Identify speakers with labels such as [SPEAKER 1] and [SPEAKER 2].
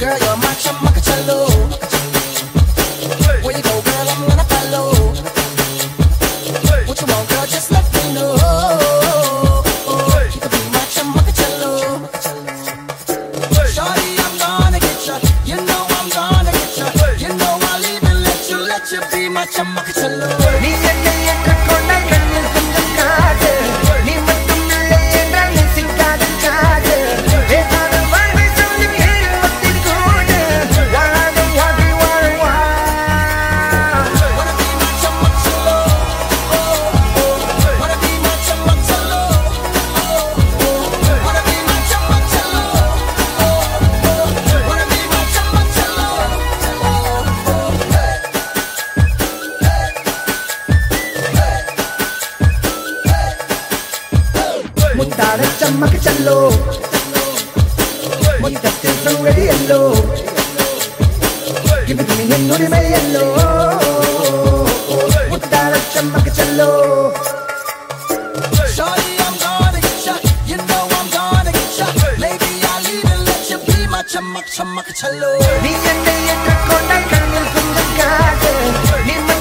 [SPEAKER 1] girl, you're my chamacacello. Where you go, girl, I'm gonna follow. What you want, girl, just let me know. You can be my chamacacello. Shorty, I'm gonna get ya. You know I'm gonna get ya. You know I'll even let you be my chamacacello.
[SPEAKER 2] நீ என்னை ஏற்றுக்கொண்டால் கண்ணில் கொஞ்சம் காது நீ மட்டும் இல்லை என்றால் நேசிக்காத காது ஏதாவது வாழ்வை சொல்லி ஏற்பத்தில் கூடு வாழாத வாழ்க்கை வாழ்வா
[SPEAKER 1] Wanna be my chamacacello. Wanna be my chamacacello. Wanna be my chamacacello. Wanna be my chamacacello.
[SPEAKER 2] முத்தாட சம்மக்கச்சல்லோ முத்தத்தில் சங்கடியல்லோ give it to me என்னுரிமையல்லோ முத்தாட சம்மக்கச்சல்லோ
[SPEAKER 1] Shorty, I'm gonna get ya. You know I'm gonna get ya. Maybe I'll even let you be my chamacacello.
[SPEAKER 2] நீ என்னை ஏற்றுக்கொண்டால் கண்ணில் கொஞ்சம் காது நீ